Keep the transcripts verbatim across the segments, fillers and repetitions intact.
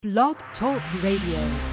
Blog Talk Radio.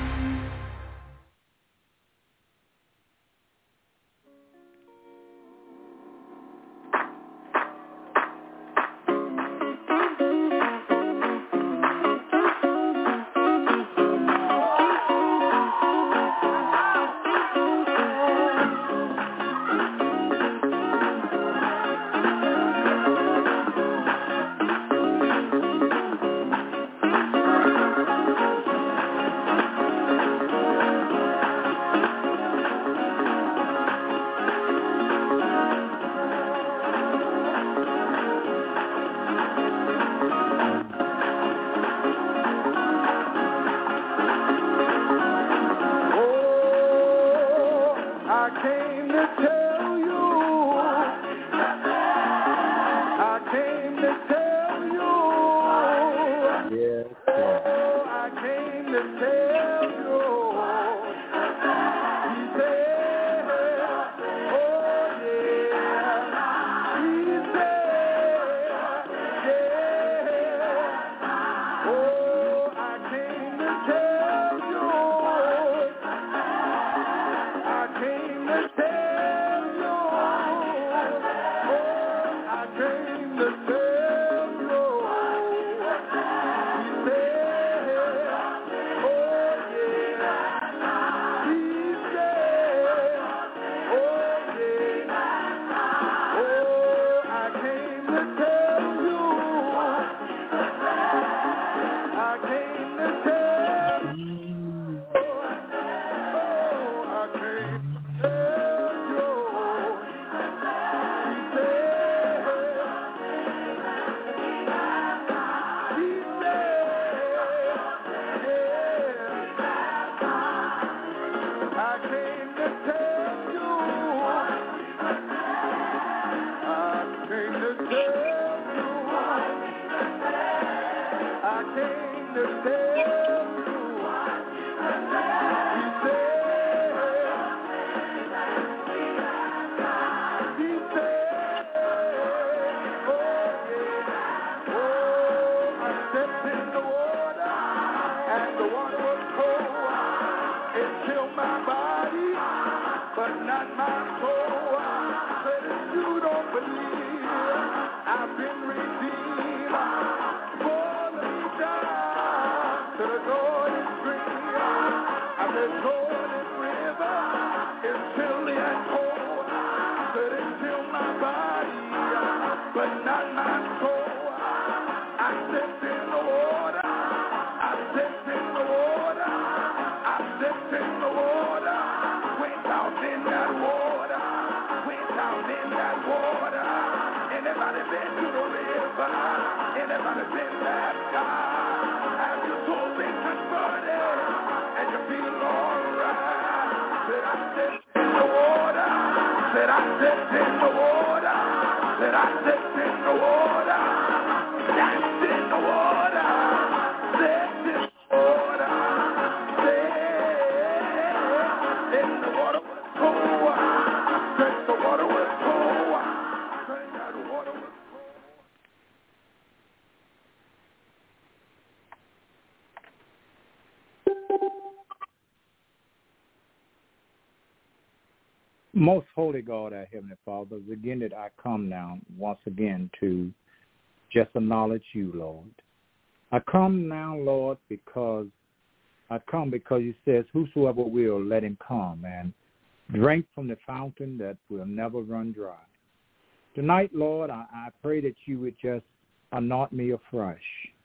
Most holy God, our Heavenly Father, again that I come now once again to just acknowledge you, Lord. I come now, Lord, because I come because you says, whosoever will, let him come and drink from the fountain that will never run dry. Tonight, Lord, I, I pray that you would just anoint me afresh.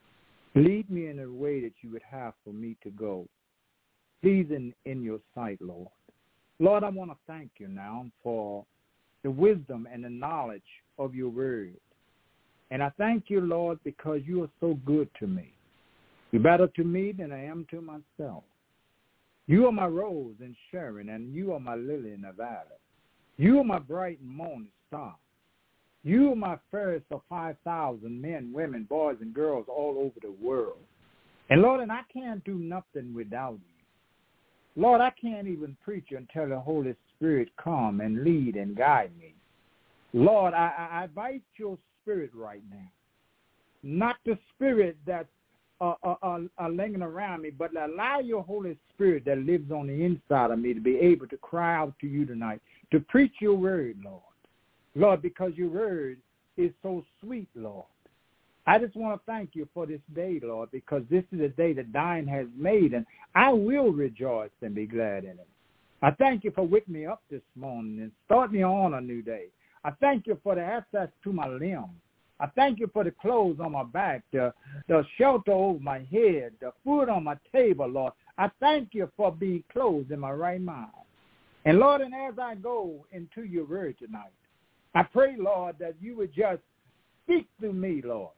Lead me in a way that you would have for me to go. Pleasing in your sight, Lord. Lord, I want to thank you now for the wisdom and the knowledge of your word. And I thank you, Lord, because you are so good to me. You're better to me than I am to myself. You are my rose in Sharon, and you are my lily in the valley. You are my bright and morning star. You are my fairest of five thousand men, women, boys, and girls all over the world. And, Lord, and I can't do nothing without you. Lord, I can't even preach until the Holy Spirit come and lead and guide me. Lord, I, I invite your spirit right now. Not the spirit that uh, uh, uh, uh, lingering around me, but allow your Holy Spirit that lives on the inside of me to be able to cry out to you tonight, to preach your word, Lord. Lord, because your word is so sweet, Lord. I just want to thank you for this day, Lord, because this is a day that thine has made, and I will rejoice and be glad in it. I thank you for waking me up this morning and start me on a new day. I thank you for the access to my limbs. I thank you for the clothes on my back, the, the shelter over my head, the food on my table, Lord. I thank you for being clothed in my right mind. And, Lord, and as I go into your word tonight, I pray, Lord, that you would just speak to me, Lord,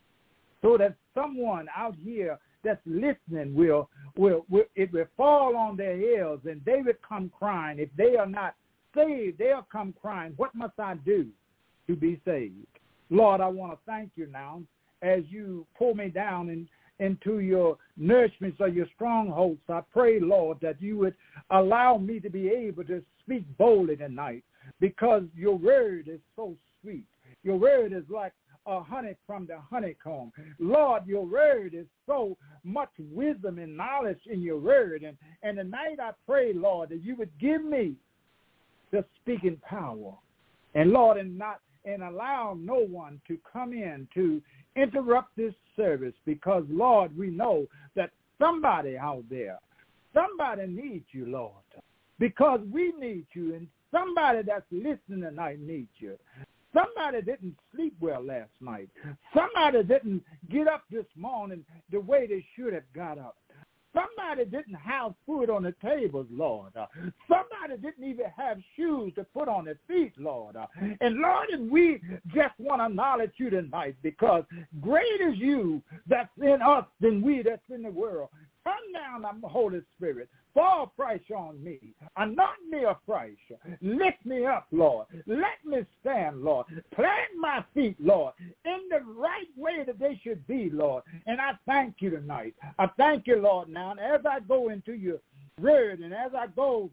so that someone out here that's listening will, will, will it will fall on their ears and they will come crying. If they are not saved, they'll come crying, what must I do to be saved? Lord, I want to thank you now as you pull me down in, into your nourishments or your strongholds. I pray, Lord, that you would allow me to be able to speak boldly tonight because your word is so sweet. Your word is like a honey from the honeycomb. Lord, your word is so much wisdom and knowledge in your word. And, and tonight I pray, Lord, that you would give me the speaking power. And, Lord, and not and allow no one to come in to interrupt this service because, Lord, we know that somebody out there, somebody needs you, Lord, because we need you, and somebody that's listening tonight needs you. Somebody didn't sleep well last night. Somebody didn't get up this morning the way they should have got up. Somebody didn't have food on the tables, Lord. Uh, somebody didn't even have shoes to put on their feet, Lord. Uh, and, Lord, and we just want to acknowledge you tonight because great is you that's in us than we that's in the world. Come down, Holy Spirit. Fall fresh on me. Anoint me afresh. Lift me up, Lord. Let me stand, Lord. Plant my feet, Lord, in the right way that they should be, Lord. And I thank you tonight. I thank you, Lord, now. And as I go into your word and as I go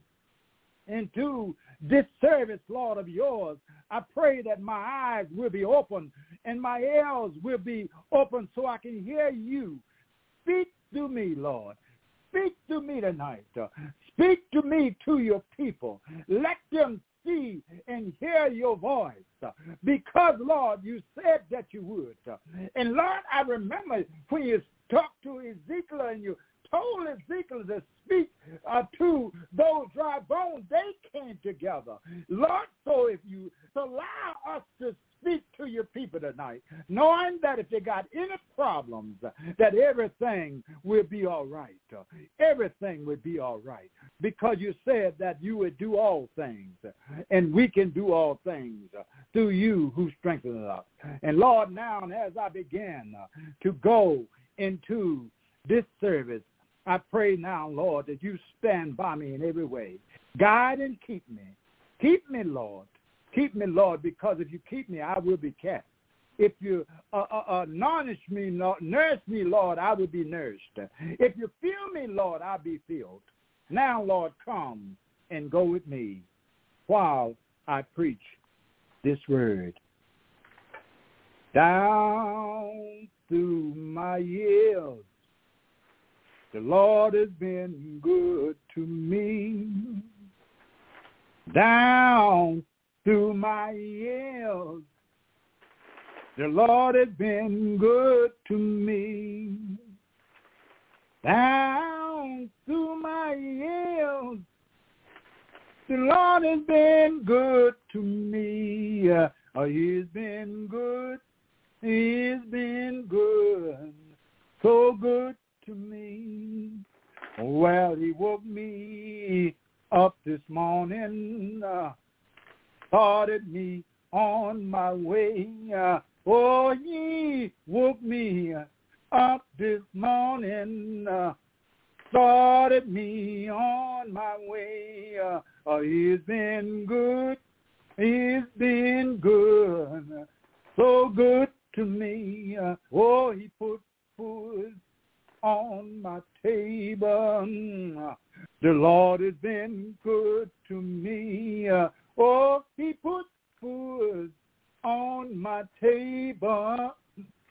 into this service, Lord, of yours, I pray that my eyes will be open and my ears will be open so I can hear you. Speak to me, Lord. Speak to me tonight. Uh, speak to me, to your people. Let them see and hear your voice. Uh, because, Lord, you said that you would. Uh, and, Lord, I remember when you talked to Ezekiel and you told Ezekiel to speak uh, to those dry bones, they came together. Lord, so if you allow us to speak to your people tonight, knowing that if they got any problems, that everything will be all right. Everything will be all right. Because you said that you would do all things, and we can do all things through you who strengthens us. And Lord, now as I begin to go into this service, I pray now, Lord, that you stand by me in every way. Guide and keep me. Keep me, Lord. Keep me, Lord, because if you keep me, I will be kept. If you uh, uh, uh, nourish me, Lord, nourish me, Lord, I will be nourished. If you fill me, Lord, I'll be filled. Now, Lord, come and go with me while I preach this word. Down through my years, the Lord has been good to me. Down through my years, the Lord has been good to me. Down through my years, the Lord has been good to me. Oh, he's been good. He's been good. So good to me. Well, he woke me up this morning, uh, started me on my way. Uh, oh, he woke me up this morning, uh, started me on my way. Uh, oh, he's been good. He's been good. So good to me. Uh, oh, he put food on my table. The Lord has been good to me. Oh, he put food on my table.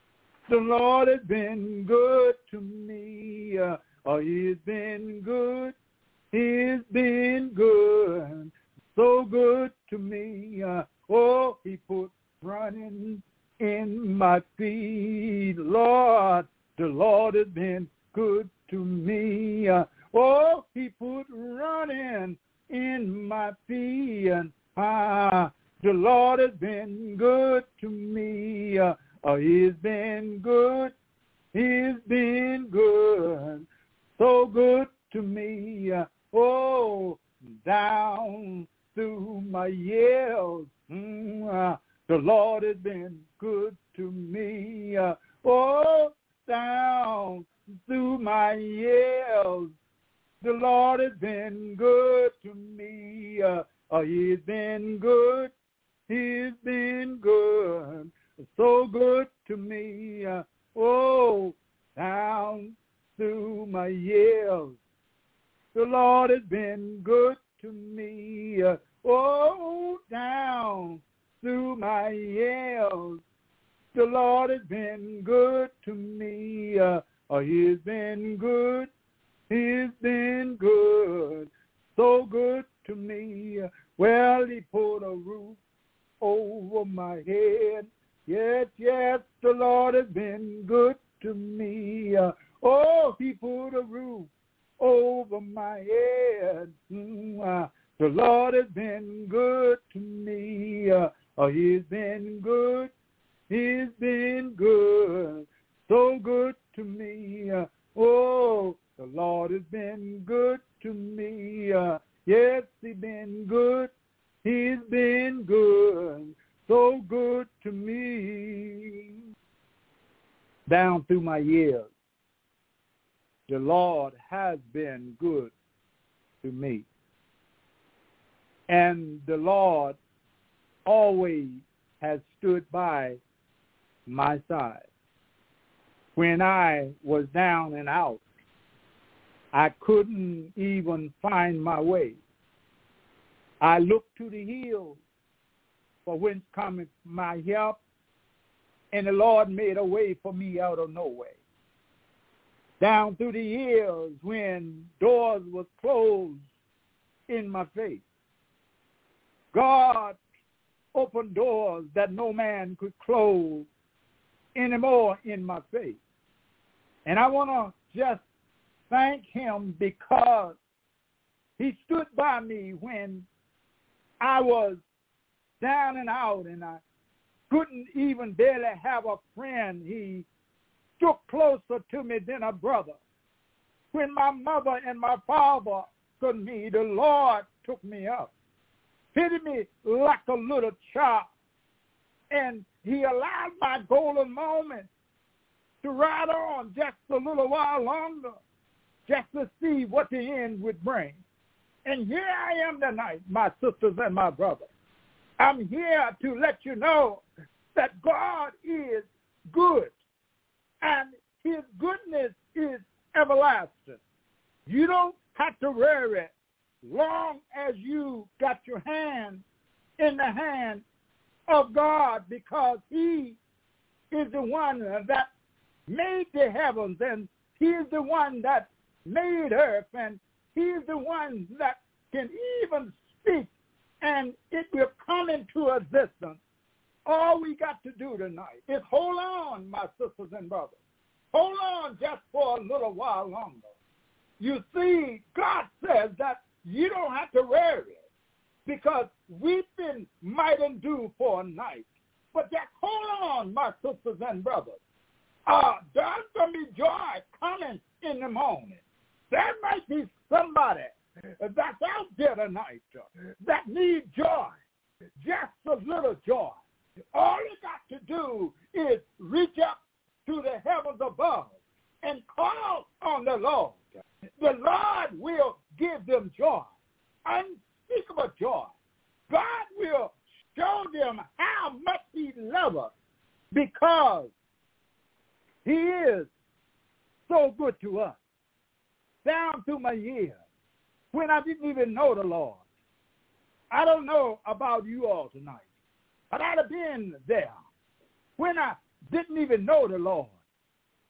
The Lord has been good to me. Uh, oh, he's been good. He's been good. So good to me. Uh, oh, he put running in my feet. Lord, the Lord has been good to me. Uh, oh, he put running in my feet. Ah, the Lord has been good to me. Uh, oh, he's been good. He's been good. So good to me. Uh, oh, down through my years. Mm, uh, the Lord has been good to me. Uh, oh, down through my years. The Lord has been good to me. Uh, oh, he's been good. He's been good. So good to me. Uh, oh, down through my years. The Lord has been good to me. Uh, oh, down through my years. The Lord has been good to me. Uh, oh, he's been good. He's been good. So good to me. Well, he put a roof over my head. Yes, yes, the Lord has been good to me. Uh, oh, he put a roof over my head. Mm, uh, the Lord has been good to me. Uh, oh, he's been good. He's been good. So good to me. Uh, oh, the Lord has been good to me. Uh, yes, he's been good. He's been good. So good to me. Down through my years, the Lord has been good to me. And the Lord always has stood by my side. When I was down and out, I couldn't even find my way. I looked to the hills for whence cometh my help, and the Lord made a way for me out of no way. Down through the years when doors were closed in my face, God opened doors that no man could close anymore in my face. And I want to just thank him because he stood by me when I was down and out and I couldn't even barely have a friend. He stuck closer to me than a brother. When my mother and my father couldn't me, the Lord took me up, pitied me like a little child, and he allowed my golden moment to ride on just a little while longer, just to see what the end would bring. And here I am tonight, my sisters and my brothers. I'm here to let you know that God is good, and his goodness is everlasting. You don't have to worry long as you got your hand in the hand of God, because he is the one that made the heavens, and he is the one that made earth, and he is the one that can even speak, and it will come into existence. All we got to do tonight is hold on, my sisters and brothers. Hold on just for a little while longer. You see, God says that you don't have to worry, because weeping might endure for a night. But just hold on, my sisters and brothers. Uh, there's going to be joy coming in the morning. There might be somebody that's out there tonight that needs joy, just a little joy. All you got to do is reach up to the heavens above and call on the Lord. The Lord will give them joy, unspeakable joy. God will show them how much he loves us, because he is so good to us. Down through my years, when I didn't even know the Lord. I don't know about you all tonight, but I'd have been there when I didn't even know the Lord.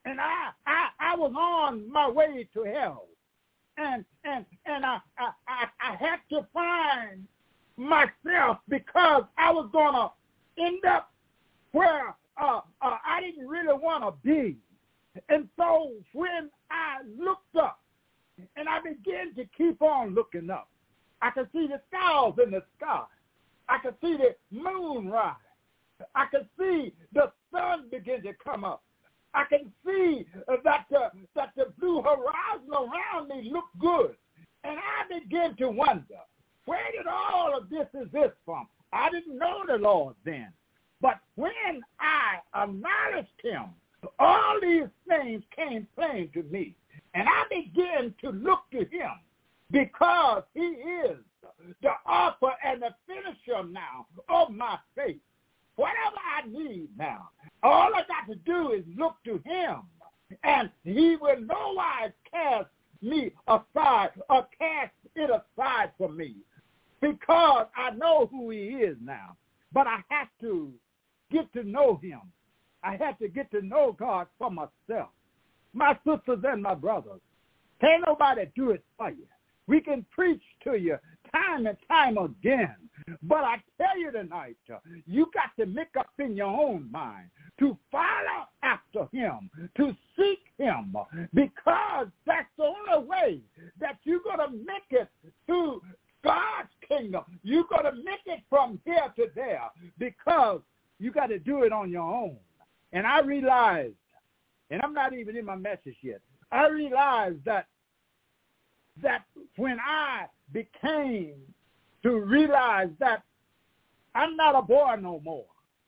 and I, I, I was on my way to hell. And and and I, I, I, I had to find myself because I was going to end up where uh, uh, I didn't really want to be. And so when I looked up, and I began to keep on looking up, I could see the stars in the sky. I could see the moon rise. I could see the sun begin to come up. I can see that the, that the blue horizon around me looked good. And I began to wonder, where did all of this exist from? I didn't know the Lord then. But when I acknowledged him, all these things came plain to me. And I began to look to him because he is the author and the finisher now of my faith. Whatever I need now, all I got to do is look to him, and he will no wise cast me aside or cast it aside from me because I know who he is now. But I have to get to know him. I have to get to know God for myself. My sisters and my brothers, can't nobody do it for you. We can preach to you time and time again. But I tell you tonight, uh, you got to make up in your own mind to follow after him, to seek him, because that's the only way that you're going to make it to God's kingdom. You're going to make it from here to there because you got to do it on your own. And I realized, and I'm not even in my message yet, I realized that that when I became to realize that I'm not a boy no more,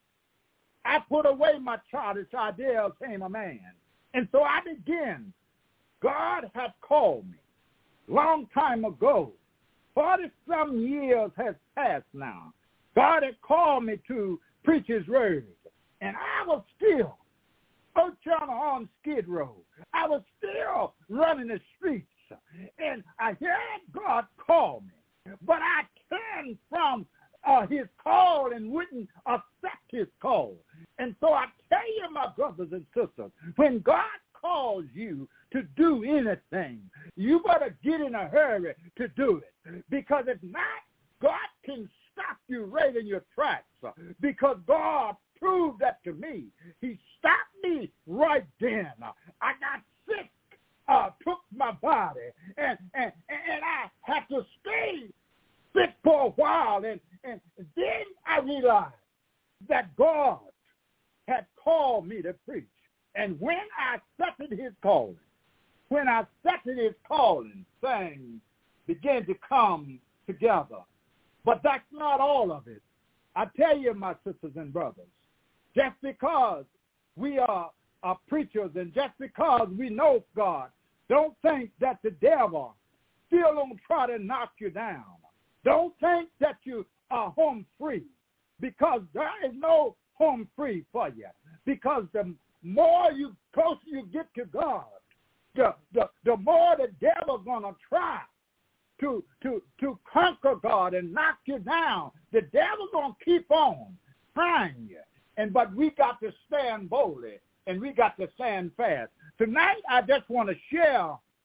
I put away my childish ideas, became a man. And so I began. God had called me long time ago. Forty-some years has passed now. God had called me to preach his word. And I was still out on Skid Row. I was still running the streets. And I heard God call me. But I turned from uh, his call and wouldn't accept his call. And so I tell you, my brothers and sisters, when God calls you to do anything, you better get in a hurry to do it. Because if not, God can stop you right in your tracks. Because God proved that to me. He stopped me right then. I got sick. Uh, took my body, and, and and I had to stay sick for a while, and, and then I realized that God had called me to preach. And when I accepted his calling, when I accepted his calling, things began to come together. But that's not all of it. I tell you, my sisters and brothers, just because we are, are preachers and just because we know God, don't think that the devil still don't try to knock you down. Don't think that you are home free, because there is no home free for you. Because the more you closer you get to God, the the, the more the devil's gonna try to to to conquer God and knock you down. The devil's gonna keep on trying you, and but we got to stand boldly and we got to stand fast. Tonight, I just want to share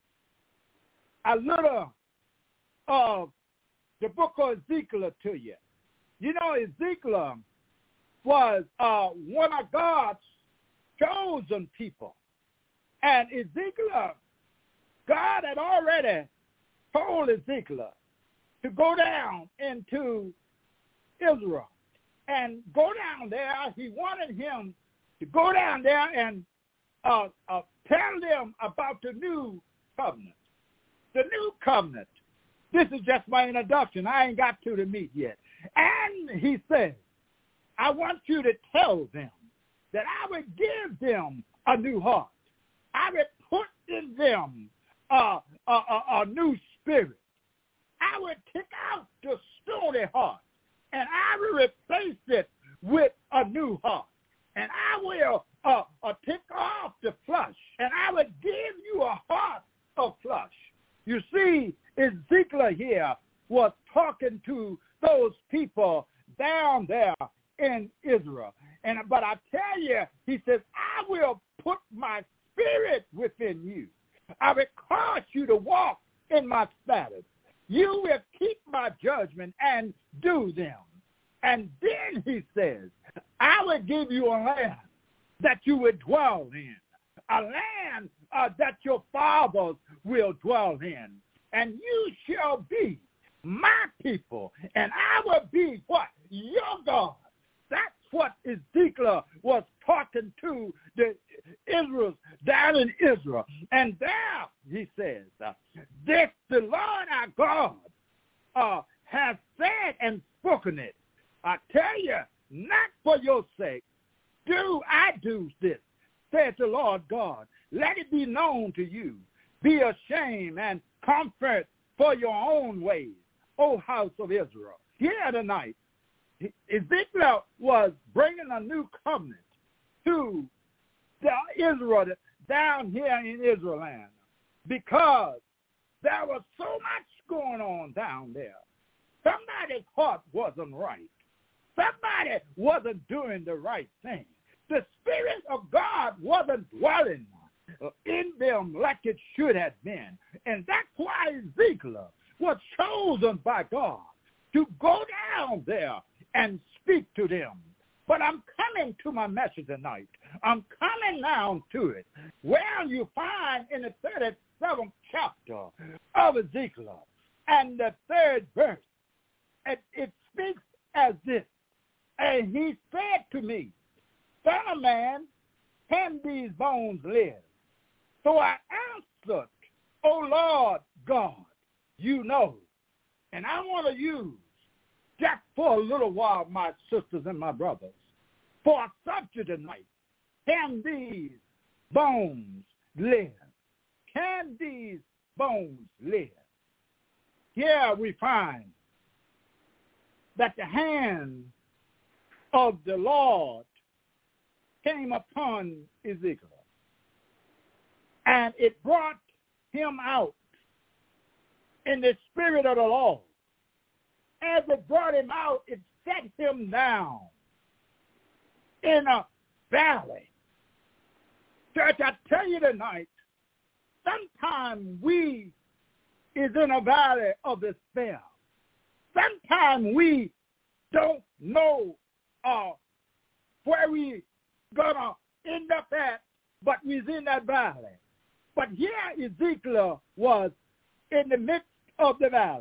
a little of the book of Ezekiel to you. You know, Ezekiel was uh, one of God's chosen people. And Ezekiel, God had already told Ezekiel to go down into Israel and go down there. He wanted him to go down there and uh, uh, tell them about the new covenant. The new covenant. This is just my introduction. I ain't got to the meat yet. And he said, I want you to tell them that I would give them a new heart. I would put in them uh, a, a, a new spirit. I would take out the stony heart, and I will replace it with a new heart. And I will uh, uh, take off the flesh, and I will give you a heart of flesh. You see, Ezekiel here was talking to those people down there in Israel. And but I tell you, he says, I will put my spirit within you. I will cause you to walk in my statutes. You will keep my judgment and do them. And then he says, I will give you a land that you will dwell in, a land uh, that your fathers will dwell in. And you shall be my people, and I will be what? Your God. That's what Ezekiel was talking to the Israel down in Israel. And there, he says, uh, this the Lord our God uh, has said and spoken it. I tell you, not for your sake do I do this, said the Lord God. Let it be known to you. Be ashamed and comfort for your own ways, O house of Israel. Here tonight, Ezekiel was bringing a new covenant to the Israel down here in Israel land because there was so much going on down there. Somebody's heart wasn't right. Somebody wasn't doing the right thing. The Spirit of God wasn't dwelling in them like it should have been. And that's why Ezekiel was chosen by God to go down there and speak to them. But I'm coming to my message tonight. I'm coming down to it. Where you find in the thirty-seventh chapter of Ezekiel and the third verse, it, it speaks as this. And he said to me, Son of man, can these bones live? So I answered, O Lord God, you know. And I want to use just for a little while, my sisters and my brothers, for a subject tonight. Can these bones live? Can these bones live? Here we find that the hand of the Lord came upon Ezekiel, and it brought him out in the spirit of the Lord. As it brought him out, it set him down in a valley. Church, I tell you tonight, sometimes we is in a valley of despair. Sometimes we don't know uh, where we gonna end up at, but we's in that valley. But here Ezekiel was in the midst of the valley.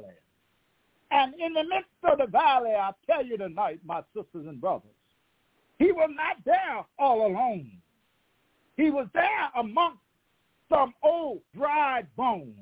And in the midst of the valley, I tell you tonight, my sisters and brothers, he was not there all alone. He was there amongst some old dried bones,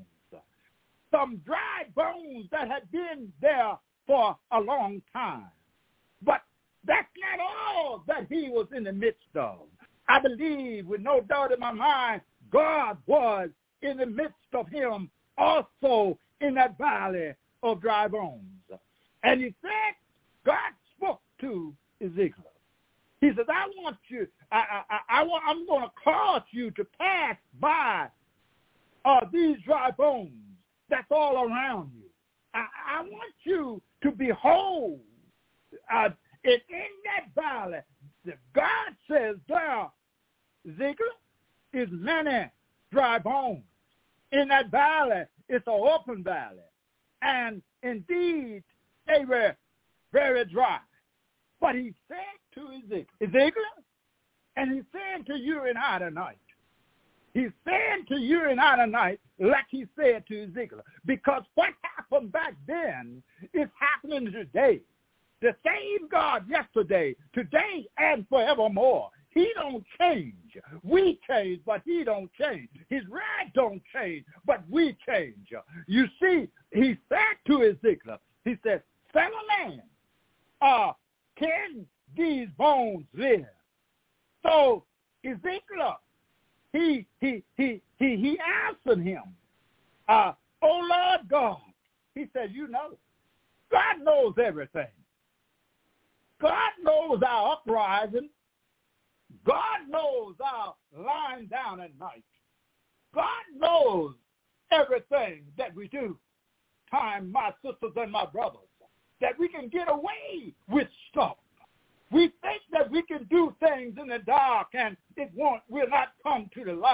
some dried bones that had been there for a long time. But that's not all that he was in the midst of. I believe with no doubt in my mind, God was in the midst of him also in that valley of dry bones. And he said, God spoke to Ezekiel. He says, I want you, I, I, I want, I'm going to cause you to pass by uh, these dry bones that's all around you. I, I want you to behold uh, it in that valley. God says there, Ezekiel, is many dry bones. In that valley, it's an open valley. And indeed, they were very dry. But he said to Ezekiel, Ezekiel, and he's saying to you and I tonight, he's saying to you and I tonight, like he said to Ezekiel, because what happened back then is happening today. The same God yesterday, today, and forevermore. He don't change. We change, but he don't change. His right don't change, but we change. You see, he said to Ezekiel, he said, Son of man, uh, can these bones live? So Ezekiel, he he he he he answered him, uh, oh Lord God. He said, you know, God knows everything. God knows our uprising. God knows our lying down at night. God knows everything that we do. Time, my sisters and my brothers, that we can get away with stuff. We think that we can do things in the dark and it won't, will not come to the light.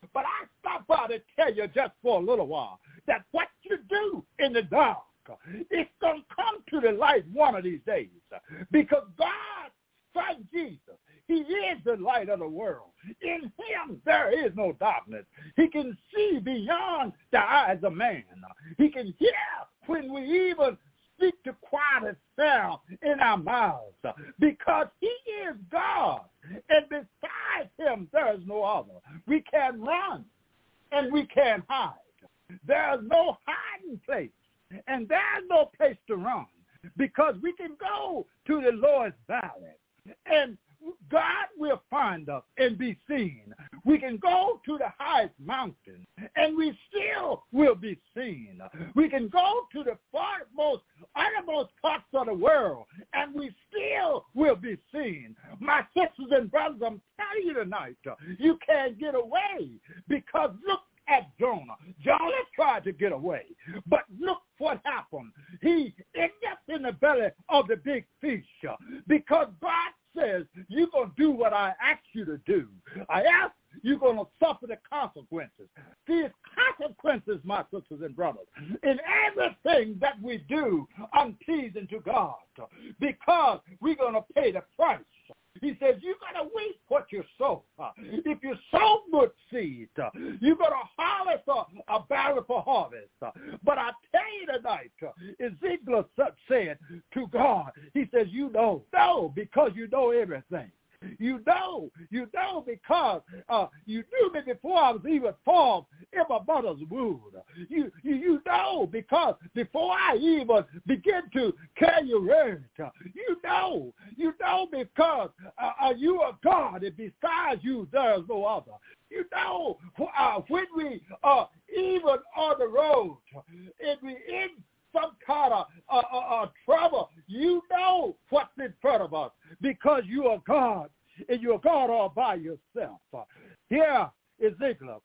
But I stop by to tell you just for a little while that what you do in the dark, it's going to come to the light one of these days. Because God, Son Jesus, he is the light of the world. In him there is no darkness. He can see beyond the eyes of man. He can hear when we even speak the quietest sound in our mouths, because he is God. And besides him, there is no other. We can run and we can hide. There is no hiding place, and there's no place to run, because we can go to the lowest valley, and God will find us and be seen. We can go to the highest mountain, and we still will be seen. We can go to the farthest, uttermost parts of the world, and we still will be seen. My sisters and brothers, I'm telling you tonight, you can't get away, because look at Jonah. Jonah tried to get away, but look what happened. He ended up in the belly of the big fish, because God says, you're going to do what I asked you to do. I asked, you're going to suffer the consequences. These consequences, my sisters and brothers, in everything that we do unpleasing to God, because we're going to pay the price. He says, you're going to reap what you sow. If you sow good seed, you're going to harvest a, a bountiful harvest. But I tell you tonight, Ezekiel said to God, he says, you know, no, because you know everything. You know, you know, because uh, you knew me before I was even formed in my mother's womb. You, you, you know, because before I even begin to carry your word, you know, you know, because uh, you are God, and besides you, there is no other. You know, uh, when we are even on the road, and we in some kind of uh, uh, uh, trouble, you know what's in front of us, because you are God, and you are God all by yourself. Uh, here, Ezekiel,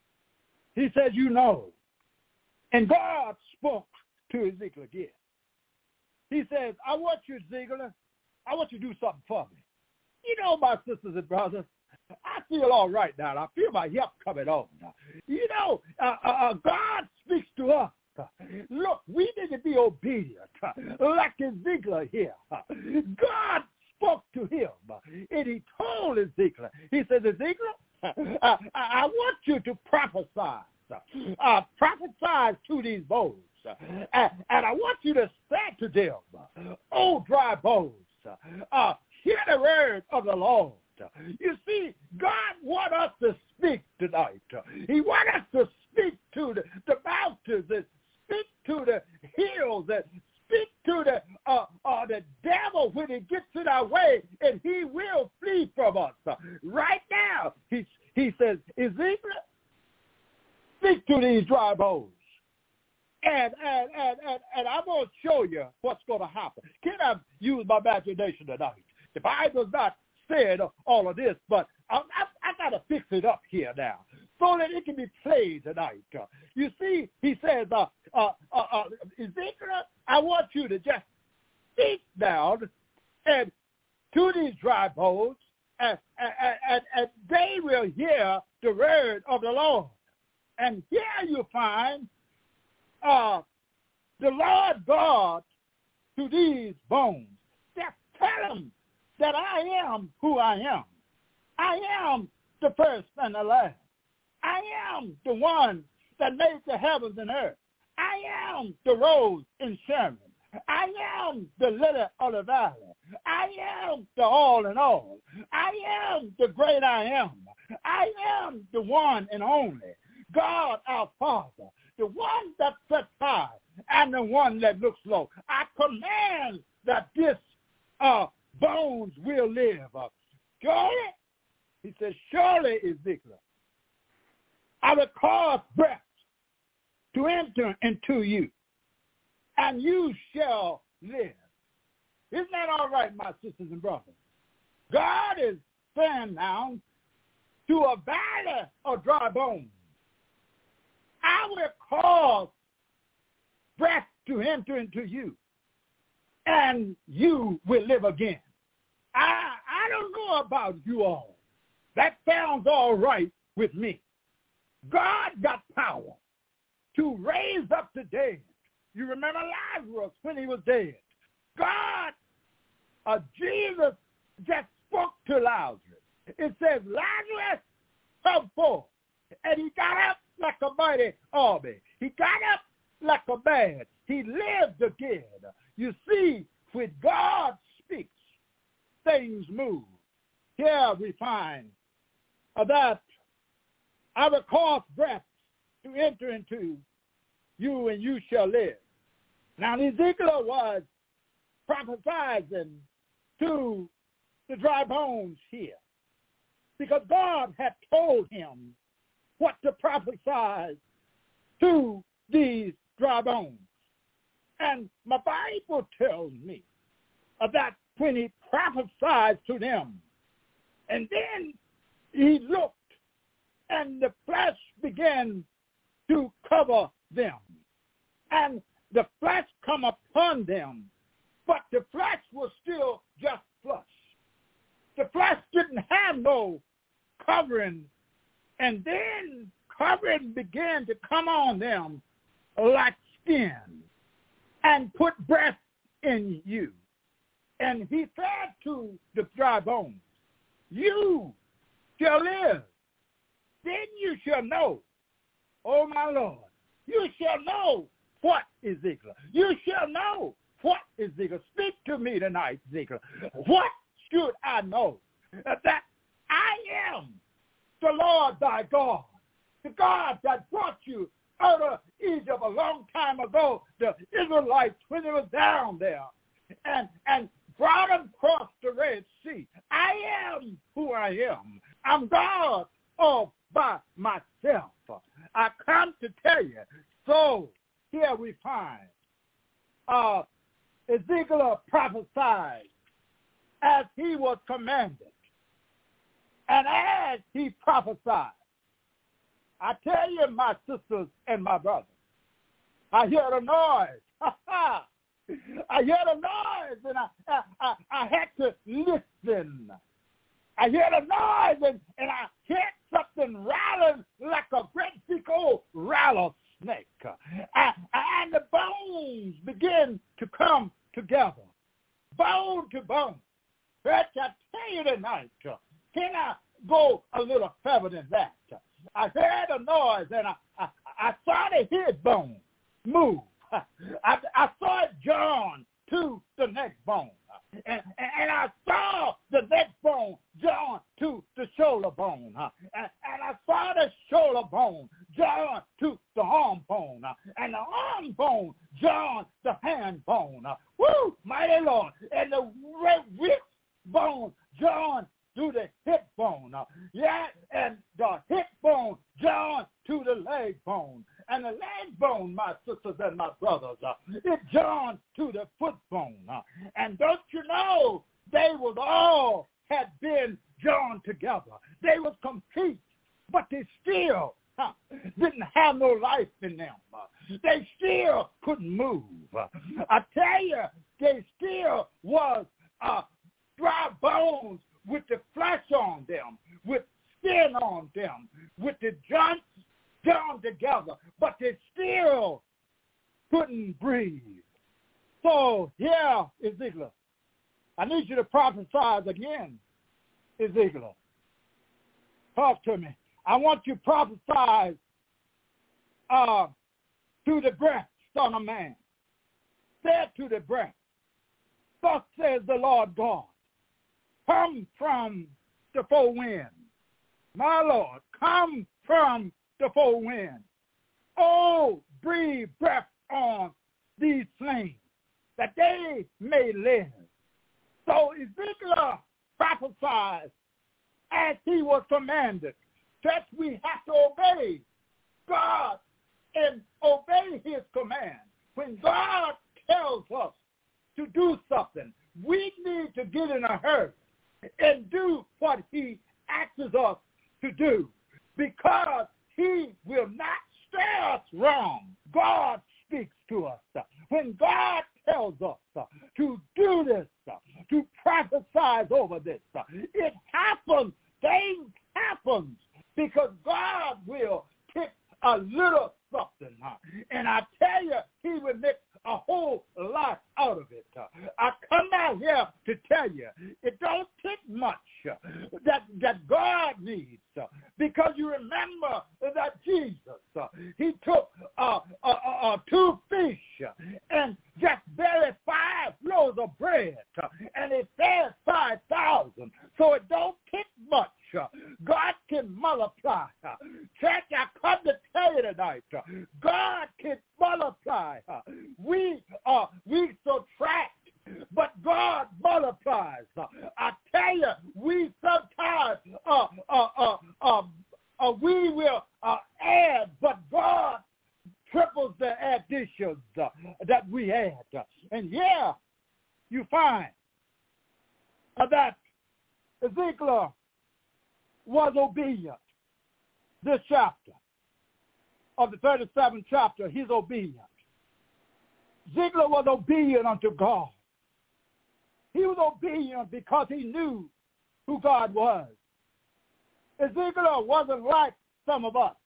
he says, you know. And God spoke to Ezekiel again. He says, I want you, Ezekiel, I want you to do something for me. You know, my sisters and brothers, I feel all right now. I feel my help coming on. You know, uh, uh, God speaks to us. Look, we need to be obedient, like Ezekiel here. God spoke to him, and he told Ezekiel, he said, Ezekiel, I, I want you to prophesy, uh, prophesy to these bones, and, and I want you to say to them, oh, dry bones, uh, hear the word of the Lord. You see, God wants us to speak tonight. He wants us to speak to the, the mountains, and speak to the hills, and speak to the uh, uh, the devil when he gets in our way, and he will flee from us. Right now, he, he says, Ezekiel, speak to these dry bones. And, and, and, and, and I'm going to show you what's going to happen. Can I use my imagination tonight? The Bible's not said all of this, but I, I, I got to fix it up here now so that it can be played tonight. Uh, you see, he says, uh, uh, uh, uh, Ezekiel, I want you to just speak down and to these dry bones, and, and, and, and they will hear the word of the Lord. And here you find uh, the Lord God to these bones. Just tell them that I am who I am. I am the first and the last. I am the one that made the heavens and earth. I am the rose in Sharon. I am the lily of the valley. I am the all in all. I am the great I am. I am the one and only, God our Father, the one that sits high and the one that looks low. I command that this uh, bones will live. Uh, surely, he says, surely, Ezekiel, I will cause breath to enter into you, and you shall live. Isn't that all right, my sisters and brothers? God is saying now to a valley of dry bones, I will cause breath to enter into you, and you will live again. I, I don't know about you all. That sounds all right with me. God got power to raise up the dead. You remember Lazarus when he was dead. God, uh, Jesus just spoke to Lazarus. It says, Lazarus, come forth. And he got up like a mighty army. He got up like a man. He lived again. You see, when God speaks, things move. Here we find uh, that I will cause breath to enter into you, and you shall live. Now, Ezekiel was prophesizing to the dry bones here because God had told him what to prophesy to these dry bones. And my Bible tells me that when he prophesied to them, and then he looked, and the flesh began to cover them. And the flesh come upon them, but the flesh was still just flesh. The flesh didn't have no covering, and then covering began to come on them like skin and put breath in you. And he said to the dry bones, you shall live. Then you shall know, oh my Lord, you shall know what is Ezekiel. You shall know what is Ezekiel. Speak to me tonight, Ezekiel. What should I know? That I am the Lord thy God, the God that brought you out of Egypt a long time ago, the Israelites when they were down there, and, and brought them across the Red Sea. I am who I am. I'm God all by myself. I come to tell you. So here we find uh, Ezekiel prophesied as he was commanded. And as he prophesied, I tell you, my sisters and my brothers, I hear the noise. I hear the noise, and I, I, I, I had to listen. I hear the noise, and, and I hear something rattling like a great big old rattlesnake. I, and the bones begin to come together, bone to bone. But I tell you tonight, can I go a little further than that? I heard a noise, and I, I, I saw the hip bone move. I, I saw it join to the neck bone. And, and I saw the neck bone join to the shoulder bone. And, and I saw the shoulder bone join to the arm bone. And the arm bone join the hand bone. Woo, mighty Lord. And the wrist bone join to the hip bone. Yeah, and the hip bone joined to the leg bone. And the leg bone, my sisters and my brothers, uh, it joined to the foot bone. Uh, and don't you know, they was all had been joined together. They was complete, but they still uh, didn't have no life in them. Uh, they still couldn't move. Uh, I tell you, they still was uh, dry bones with the flesh on them, with skin on them, with the joints joined together, but they still couldn't breathe. So here, Ezekiel, I need you to prophesy again, Ezekiel. Talk to me. I want you to prophesy uh, to the breath, son of man. Say to the breath, thus says the Lord God, come from the four winds. My Lord, come from the four winds. Oh, breathe breath on these flames, that they may live. So Ezekiel prophesied as he was commanded. That we have to obey God and obey his command. When God tells us to do something, we need to get in a hurry and do what he asks us to do, because he will not steer us wrong. God speaks to us. When God tells us to do this, to prophesy over this, it happens. Things happen because God will a little something. Huh? And I tell you, he would make a whole lot out of it. Uh, I come out here to tell you, it don't take much uh, that that God needs, uh, because you remember that Jesus, uh, he took uh, uh, uh, uh, two fish uh, and just barely five loaves of bread, uh, and it fed five thousand. So it don't take much. Uh, God can multiply. Uh, church, I come to tell you tonight, uh, God can multiply. Uh, we uh, we subtract, but God multiplies. Uh, I tell you, we sometimes uh, uh, uh, uh, uh, we will uh, add, but God triples the additions uh, that we add. Uh, and yeah, you find uh, that Ezekiel was obedient. This chapter of the thirty-seventh chapter, he's obedient. Ezekiel was obedient unto God. He was obedient because he knew who God was. Ezekiel wasn't like some of us.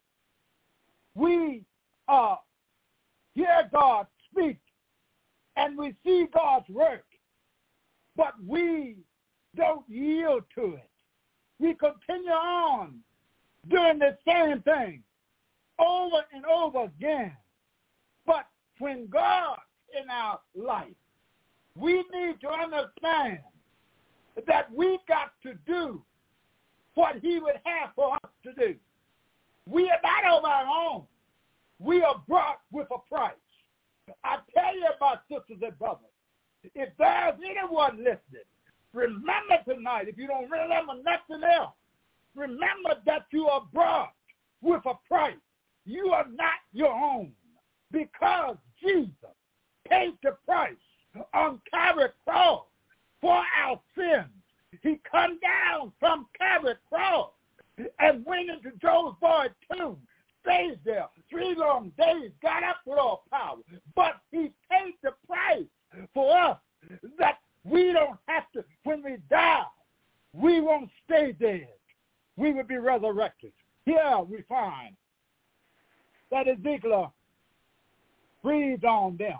We uh, hear God speak and we see God's work, but we don't yield to it. We continue on doing the same thing over and over again. But when God in our life, we need to understand that we got to do what he would have for us to do. We are not of our own. We are brought with a price. I tell you, my sisters and brothers, if there's anyone listening, remember tonight, if you don't remember nothing else, remember that you are brought with a price. You are not your own, because Jesus paid the price on Calvary cross for our sins. He come down from Calvary cross and went into Joe's boy tomb, stayed there three long days, got up with all power. But he paid the price for us, that we don't have to, when we die, we won't stay dead. We will be resurrected. Here we find that Ezekiel breathed on them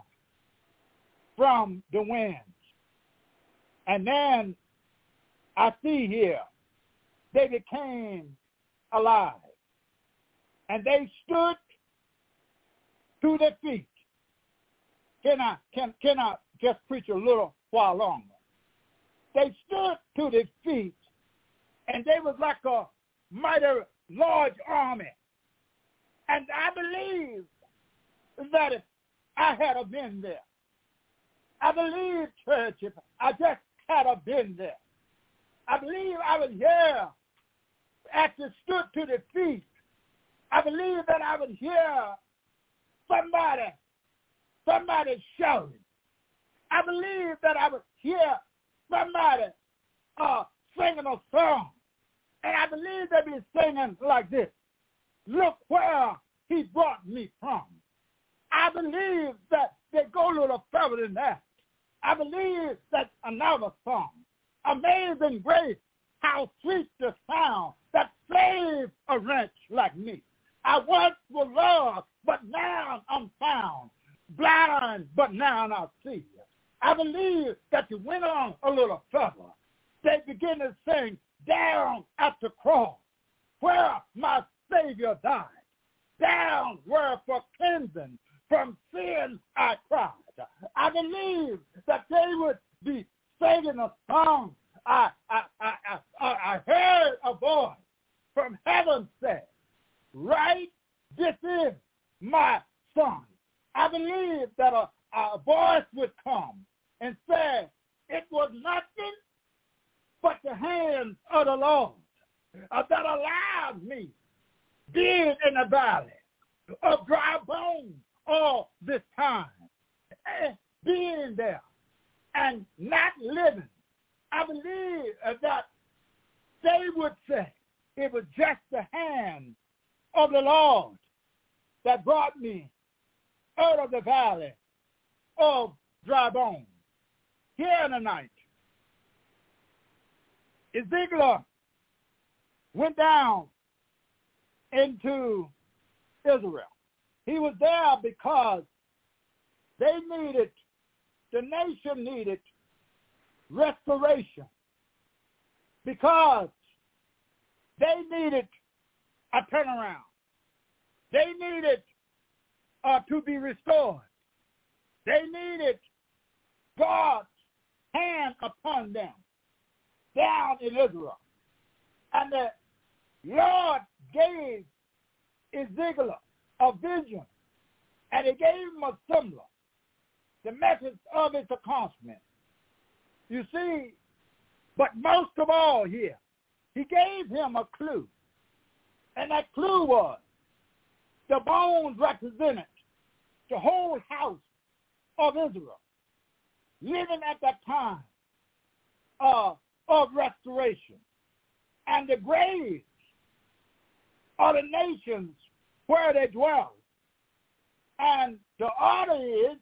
from the winds. And then I see here, they became alive. And they stood to their feet. Can I, can, can I just preach a little while longer? They stood to their feet, and they was like a mighty large army. And I believe that if I had been there, I believe, church, if I just had been there, I believe I was here after stood to the feet. I believe that I would hear somebody, somebody shouting. I believe that I would hear somebody uh, singing a song. And I believe they'd be singing like this: look where he brought me from. I believe that they go a little further than that. I believe that another song, Amazing Grace, how sweet the sound that saved a wretch like me. I once was lost, but now I'm found. Blind, but now I see. I believe that you went on a little further. They begin to sing, down at the cross, where my Savior died. Down where for cleansing from sin I cried. I believe that they would be singing a song. I, I, I, I, I heard a voice from heaven say, right, this is my son. I believe that a, a voice would come and say, it was nothing but the hand of the Lord uh, that allowed me being in the valley of dry bones all this time, and being there and not living. I believe uh, that they would say it was just the hand of the Lord that brought me out of the valley of dry bones. Here tonight, Ezekiel went down into Israel. He was there because they needed, the nation needed restoration, because they needed a turnaround. They needed uh, to be restored. They needed God's hand upon them down in Israel. And the Lord gave Ezekiel a vision, and he gave him a symbol, the message of its accomplishment. You see, but most of all here, he gave him a clue. And that clue was the bones represented the whole house of Israel, living at that time uh, of restoration. And the graves of the nations where they dwell. And the order is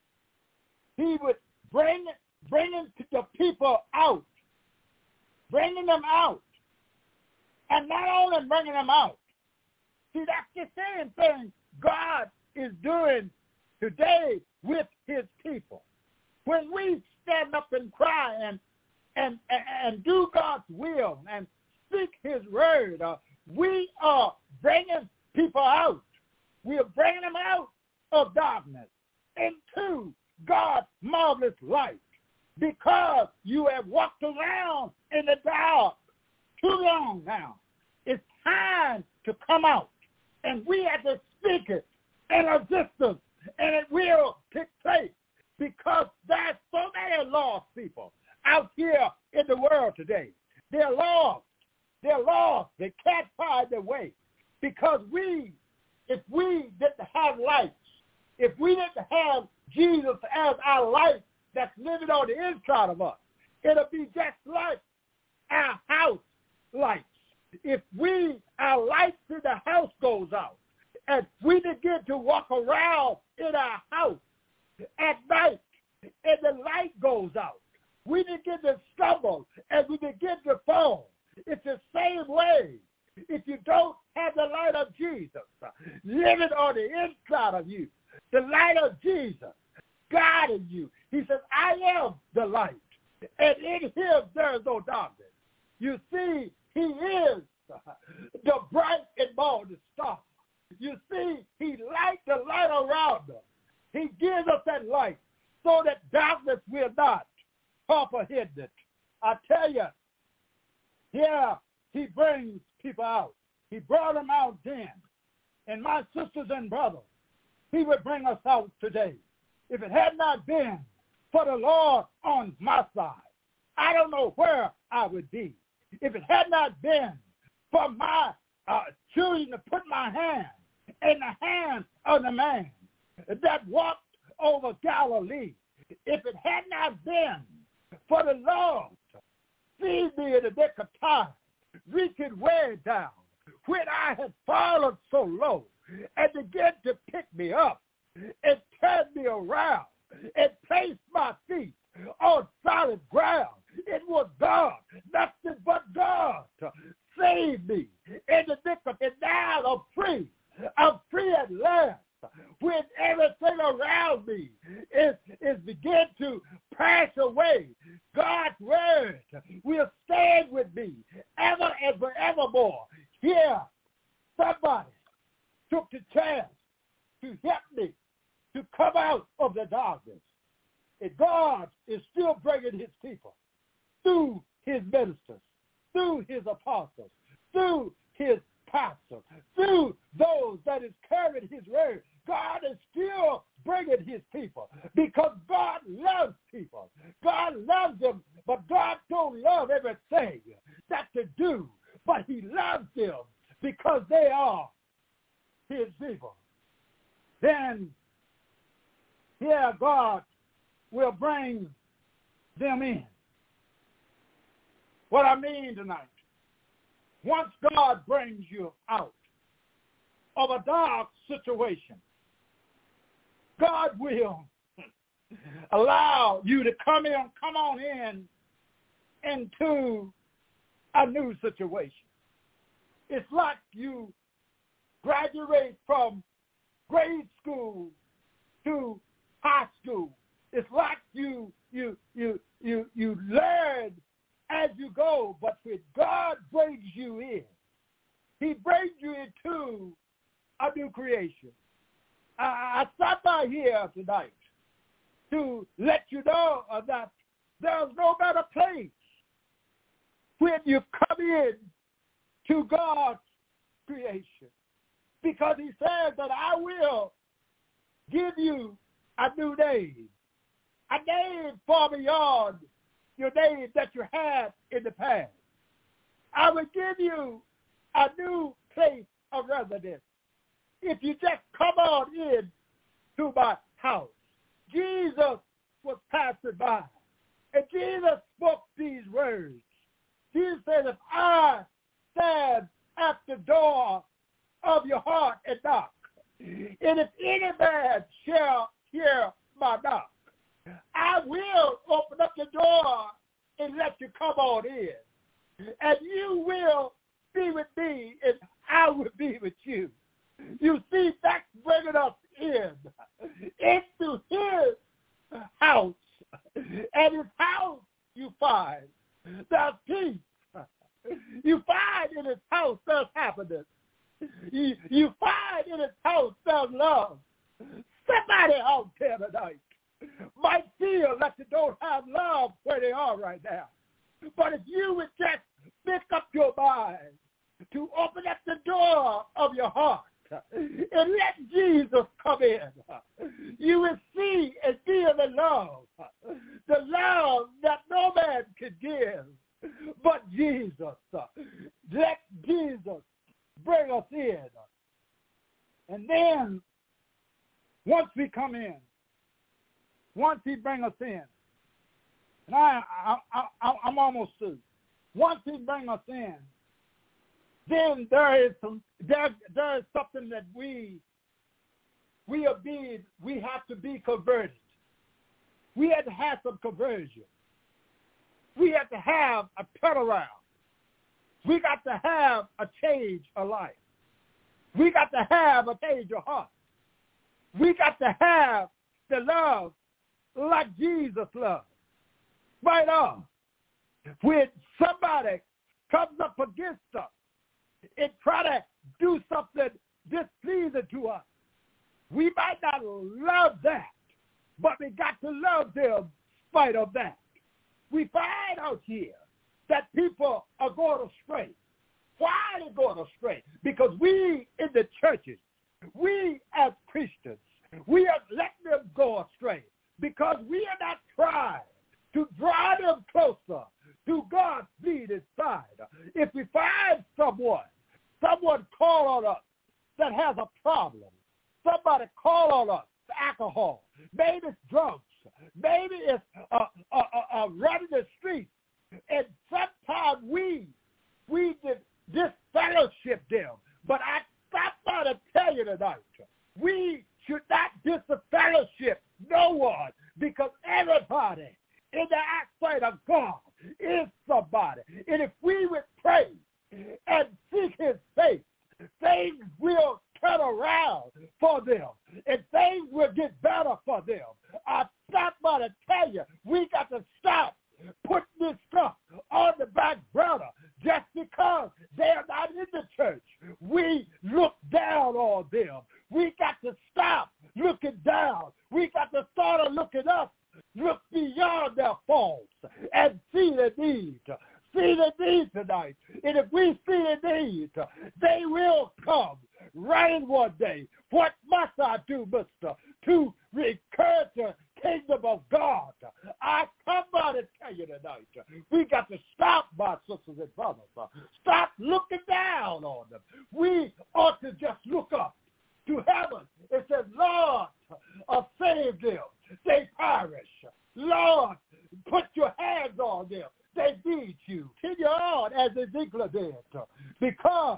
he would bring, bringing the people out, bringing them out. And not only bringing them out. See, that's the same thing God is doing today with his people. When we stand up and cry and and, and do God's will and speak his word, uh, we are bringing people out. We are bringing them out of darkness into God's marvelous light, because you have walked around in the dark too long now. It's time to come out, and we have to speak it in existence, and it will take place, because there's so many lost people out here in the world today. They're lost. They're lost. They can't find their way, because we, if we didn't have lights, if we didn't have Jesus as our light that's living on the inside of us, it'll be just like our house lights. If we, our lights in the house goes out, and we begin to walk around in our house at night, and the light goes out, we begin to stumble, and we begin to fall. It's the same way if you don't have the light of Jesus living on the inside of you, the light of Jesus guiding you. He says, I am the light, and in him there is no darkness. You see, he is the bright and morning star. You see, he lights the light around us. He gives us that light so that darkness will not comprehend it. I tell you, yeah, he brings people out. He brought them out then. And my sisters and brothers, he would bring us out today. If it had not been for the Lord on my side, I don't know where I would be. If it had not been for my uh, children to put my hand in the hand of the man that walked over Galilee, if it had not been for the Lord feed me in the nick of time, reaching way down when I had fallen so low, and began to pick me up and turn me around and place my feet on solid ground. It was God, nothing but God, to save me in the nick of it. Now I'm free. I'm free at last. When everything around me is, is begin to pass away, God's word will stand with me ever and forevermore. Here, somebody took the chance to help me to come out of the darkness. And God is still bringing his people through his ministers, through his apostles, through his pastors, through those that is carrying his word. God is still bringing his people because God loves people. God loves them, but God don't love everything that they do, but he loves them because they are his people. Then here God will bring them in. What I mean tonight, once God brings you out of a dark situation, God will allow you to come in, come on in into a new situation. It's like you graduate from grade school to high school. It's like you you you you you learn as you go, but when God brings you in, he brings you into a new creation. I, I stopped by here tonight to let you know that there's no better place when you come in to God's creation, because he says that I will give you a new name, a name far beyond your name that you had in the past. I will give you a new place of residence if you just come on in to my house. Jesus was passing by, and Jesus spoke these words. Jesus said, if I stand at the door of your heart and knock, and if any man shall hear my knock, I will open up the door and let you come on in. And you will be with me, and I will be with you. You see, that's bringing us in, into his house. And his house you find there's peace. You find in his house there's happiness. You, you find in his house there's love. Somebody out there tonight might feel like they don't have love where they are right now. But if you would just pick up your mind to open up the door of your heart and let Jesus come in, you will see and feel the love, the love that no man can give but Jesus. Let Jesus bring us in. And then, once we come in, once he brings us in, and I, I, I, I'm almost through. Once he brings us in, then there is some, there, there is something that we we are being, we have to be converted. We have to have some conversion. We have to have a turnaround. We got to have a change of life. We got to have a change of heart. We got to have the love like Jesus loved. Right on. When somebody comes up against us and try to do something displeasing to us, we might not love that, but we got to love them in spite of that. We find out here that people are going astray. Why are they going astray? Because we in the churches, we as Christians, we are letting them go astray because we are not trying to draw them closer to God's leading side. If we find someone, someone call on us that has a problem, somebody call on us for alcohol, maybe it's drugs, maybe it's uh, uh, uh, uh, running the streets, and sometimes we, we disfellowship them. But I stopped by to tell you tonight, we should not disfellowship no one, because everybody in the eyesight of God is somebody. And if we would pray and seek his face, things will turn around for them, and things will get better for them. I stopped by to tell you, we got to stop putting this stuff on the back burner just because they're not in the church. We look down on them. We got to stop looking down. We got to start looking up, look beyond their faults, and see the need. See the need tonight. And if we see the need, they will come right one day. What must I do, mister, to recur to kingdom of God? I come by to tell you tonight, we got to stop, my sisters and brothers. Stop looking down on them. We ought to just look up to heaven and say, Lord, uh, save them. They perish. Lord, put your hands on them. They need you. Continue on as Ezekiel did. Because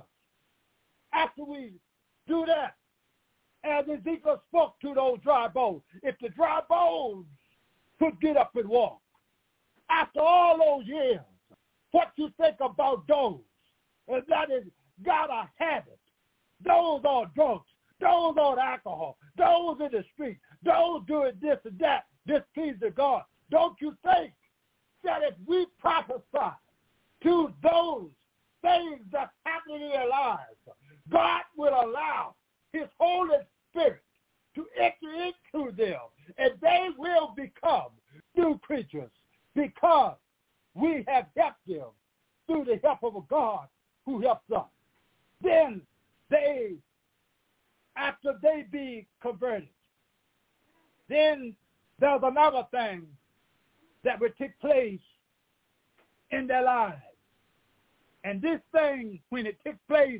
after we do that, as Ezekiel spoke to those dry bones, if the dry bones could get up and walk, after all those years, what you think about those? And that is got a habit Those are drunks. Those are alcohol. Those in the street. Those doing this and that. Displeased to God. Don't you think that if we prophesy to those things that's happening in their lives, God will allow his Holy Spirit to enter into them, and they will become new creatures because we have helped them through the help of a God who helps us. Then they, after they be converted, then there's another thing that will take place in their lives. And this thing, when it takes place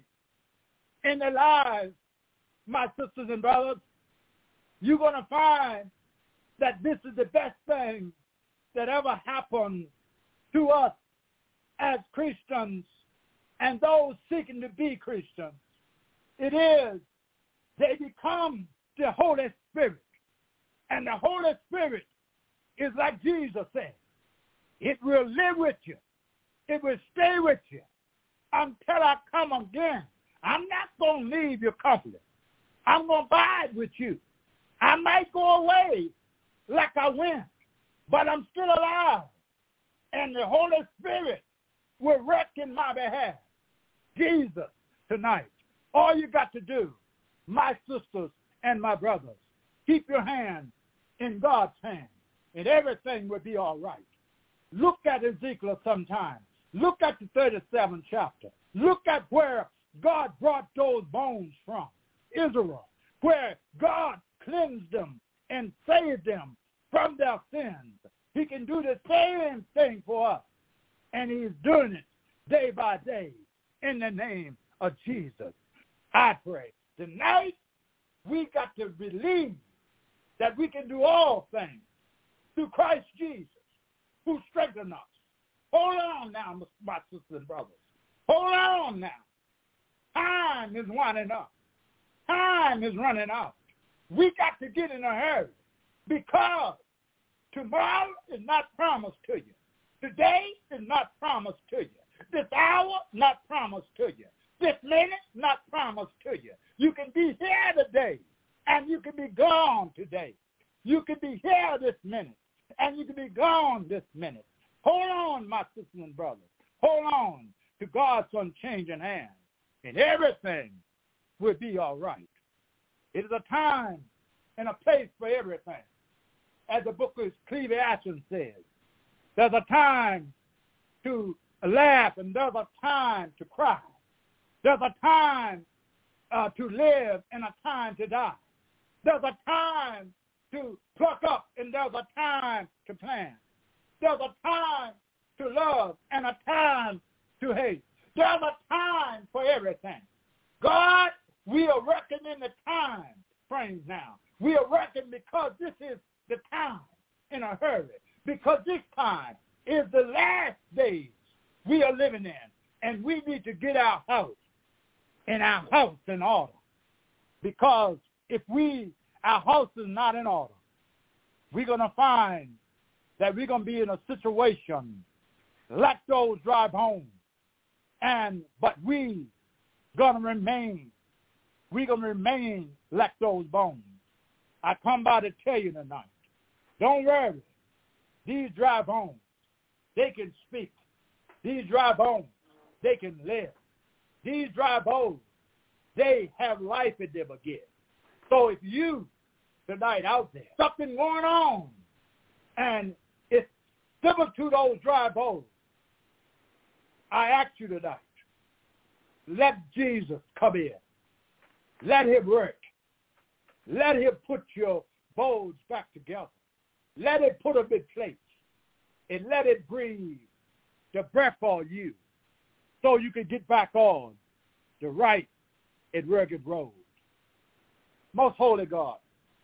in their lives, my sisters and brothers, you're going to find that this is the best thing that ever happened to us as Christians and those seeking to be Christians. It is they become the Holy Spirit. And the Holy Spirit is like Jesus said. It will live with you. It will stay with you until I come again. I'm not going to leave you comfortless. I'm going to abide with you. I might go away like I went, but I'm still alive. And the Holy Spirit will work in my behalf. Jesus, tonight, all you got to do, my sisters and my brothers, keep your hand in God's hand, and everything will be all right. Look at Ezekiel sometime. Look at the thirty-seventh chapter. Look at where God brought those bones from, Israel, where God cleansed them and saved them from their sins. He can do the same thing for us, and he's doing it day by day in the name of Jesus. I pray tonight we got to believe that we can do all things through Christ Jesus, who strengthens us. Hold on now, my sisters and brothers. Hold on now. Time is running up. Time is running out. We got to get in a hurry because tomorrow is not promised to you. Today is not promised to you. This hour not promised to you. This minute not promised to you. You can be here today and you can be gone today. You can be here this minute and you can be gone this minute. Hold on, my sisters and brothers. Hold on to God's unchanging hand, and everything will be all right. It is a time and a place for everything. As the book of Ecclesiastes says, there's a time to laugh and there's a time to cry. There's a time uh, to live and a time to die. There's a time to pluck up and there's a time to plant. There's a time to love and a time to hate. There's a time for everything. God, we are reckoning in the time frames now. We are reckoning because this is the time in a hurry. Because this time is the last days we are living in. And we need to get our house and our house in order. Because if we, our house is not in order, we're going to find that we're going to be in a situation like those dry bones. And, but we going to remain, we're going to remain like those bones. I come by to tell you tonight, don't worry. These dry bones, they can speak. These dry bones, they can live. These dry bones, they have life in them again. So if you tonight out there, something going on, and it's similar to those dry bones, I ask you tonight, let Jesus come in. Let him work. Let him put your bones back together. Let it put them in place. And let it breathe the breath on you so you can get back on the right and rugged road. Most holy God,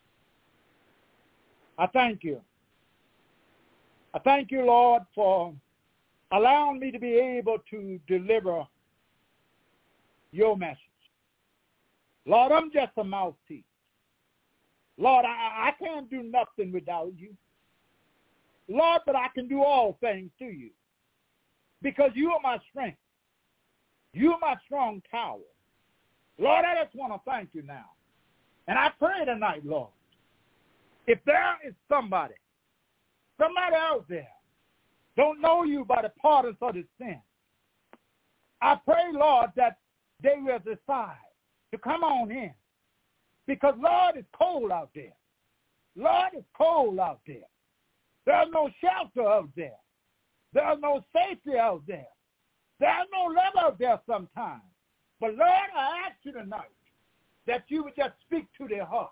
I thank you. I thank you, Lord, for allowing me to be able to deliver your message. Lord, I'm just a mouthpiece. Lord, I, I can't do nothing without you. Lord, but I can do all things through you because you are my strength. You are my strong tower. Lord, I just want to thank you now. And I pray tonight, Lord, if there is somebody, somebody out there don't know you by the pardon of his sin, I pray, Lord, that they will decide to come on in. Because, Lord, it's cold out there. Lord, it's cold out there. There's no shelter out there. There's no safety out there. There's no love out there sometimes. But, Lord, I ask you tonight that you would just speak to their hearts.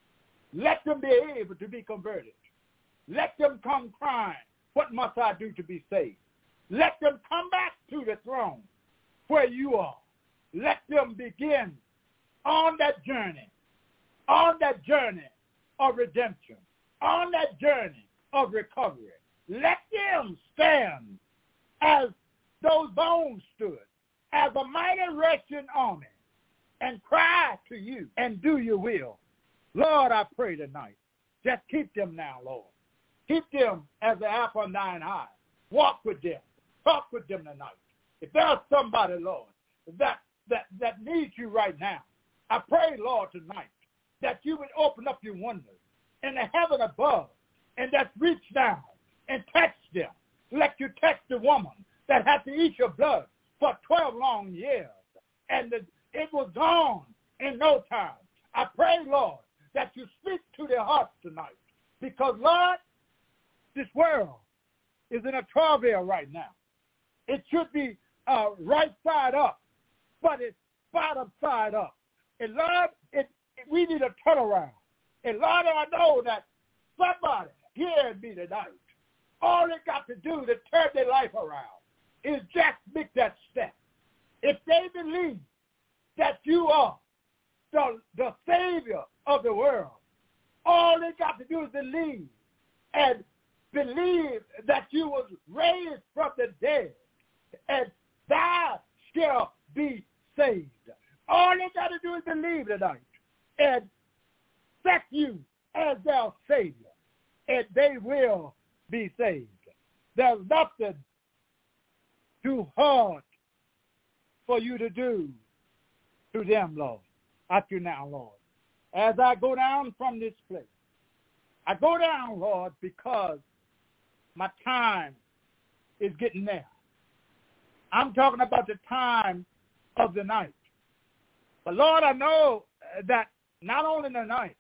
Let them be able to be converted. Let them come crying, what must I do to be saved? Let them come back to the throne where you are. Let them begin on that journey, on that journey of redemption, on that journey of recovery. Let them stand as those bones stood, as a mighty rushing army, and cry to you and do your will. Lord, I pray tonight, just keep them now, Lord. Keep them as the apple of thine eye. Walk with them. Talk with them tonight. If there's somebody, Lord, that, that, that needs you right now, I pray, Lord, tonight, that you would open up your windows in the heaven above and just reach down and touch them. Let you touch the woman that had to eat your blood for twelve long years, and the, it was gone in no time. I pray, Lord, that you speak to their hearts tonight, because, Lord, this world is in a travail right now. It should be uh, right side up, but it's bottom side up. And, Lord, it, it, we need a turnaround. And, Lord, I know that somebody hearing me tonight, all they got to do to turn their life around is just make that step. If they believe that you are the, the Savior of the world, all they got to do is believe and believe that you was raised from the dead, and thou shall be saved. All they got to do is believe tonight and accept you as their Savior, and they will be saved. There's nothing too hard for you to do to them, Lord. I do now, Lord. As I go down from this place, I go down, Lord, because my time is getting there. I'm talking about the time of the night. But, Lord, I know that not only the night,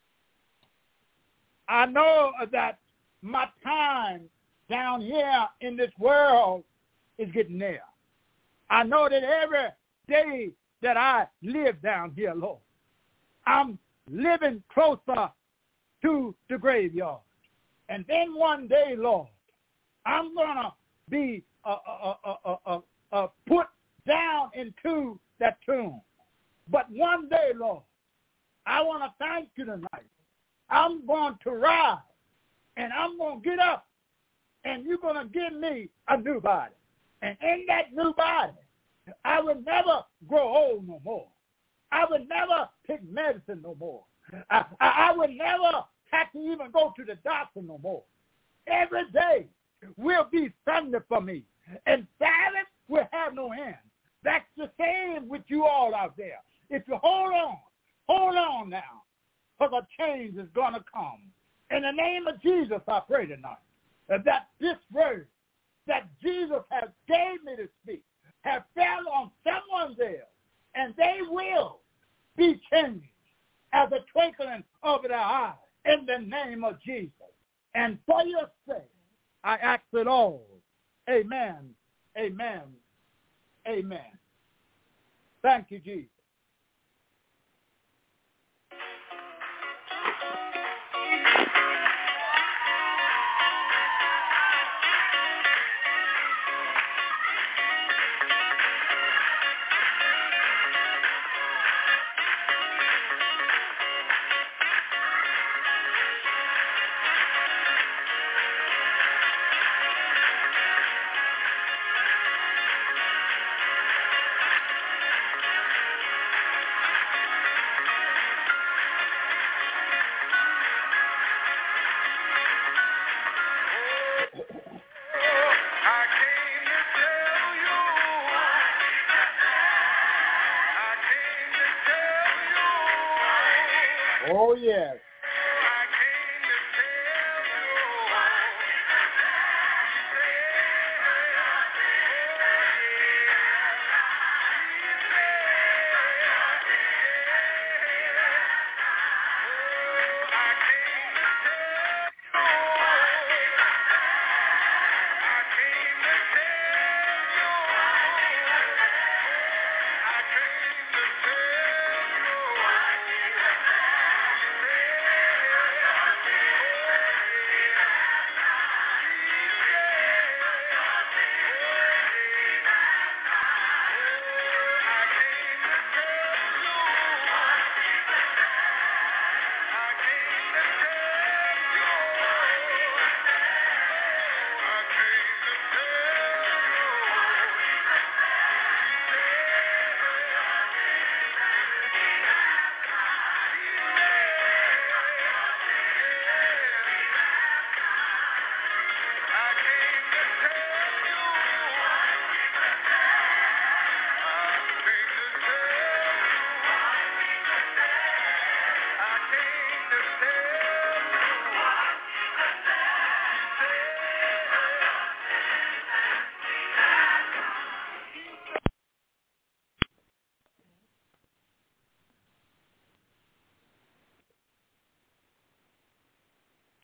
I know that my time down here in this world is getting there. I know that every day that I live down here, Lord, I'm living closer to the graveyard. And then one day, Lord, I'm going to be uh, uh, uh, uh, uh, uh, put down into that tomb. But one day, Lord, I want to thank you tonight. I'm going to rise, and I'm going to get up, and you're going to give me a new body. And in that new body, I will never grow old no more. I will never take medicine no more. I, I, I will never have to even go to the doctor no more. Every day will be Sunday for me, and Sabbath will have no end. That's the same with you all out there. If you hold on, hold on now, because a change is going to come. In the name of Jesus, I pray tonight that this word that Jesus has gave me to speak have fell on someone's ear, and they will be changed as a twinkling of their eye in the name of Jesus. And for your sake, I ask it all. Amen, amen, amen. Thank you, Jesus.